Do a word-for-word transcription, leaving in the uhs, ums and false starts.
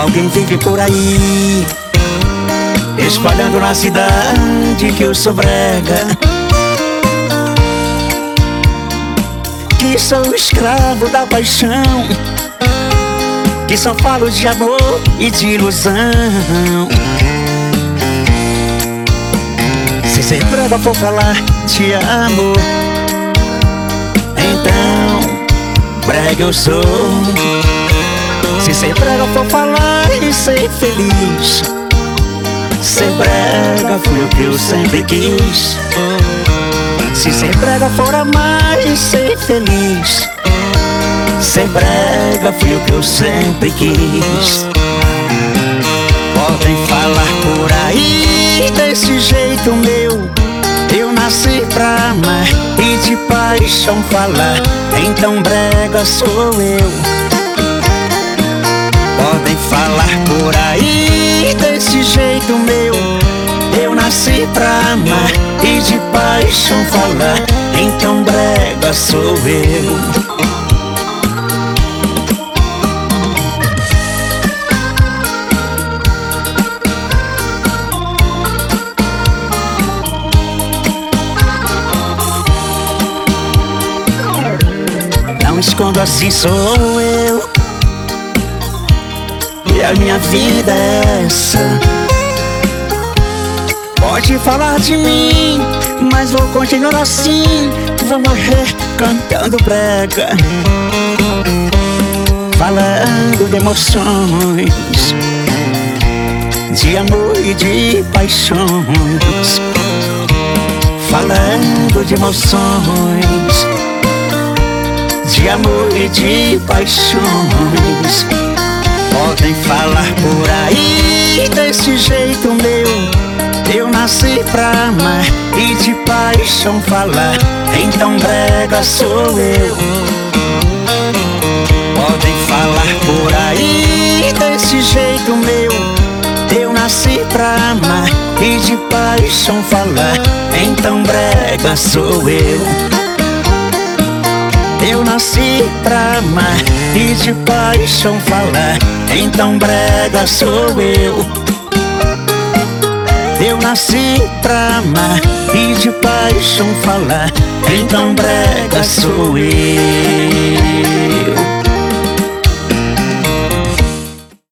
Alguém vive por aí espalhando na cidade que eu sou brega, que sou escravo da paixão, que só falo de amor e de ilusão. Se ser brega for falar de amor, então brega eu sou. Se ser brega for falar e ser feliz, ser brega foi o que eu sempre quis. Se ser brega for amar e ser feliz, ser brega foi o que eu sempre quis. Podem falar por aí desse jeito meu, eu nasci pra amar e de paixão falar, então brega sou eu. Podem falar por aí desse jeito meu, eu nasci pra amar e de paixão falar, então brega sou eu. Não escondo, assim sou eu, e a minha vida é essa. Pode falar de mim, mas vou continuar assim. Vou morrer cantando brega, falando de emoções, de amor e de paixões. Falando de emoções, de amor e de paixões. Podem falar por aí desse jeito meu, eu nasci pra amar e de paixão falar, então brega sou eu. Podem falar por aí desse jeito meu, eu nasci pra amar e de paixão falar, então brega sou eu. Eu nasci pra amar e de paixão falar, então brega sou eu. Eu nasci pra amar e de paixão falar, então brega sou eu.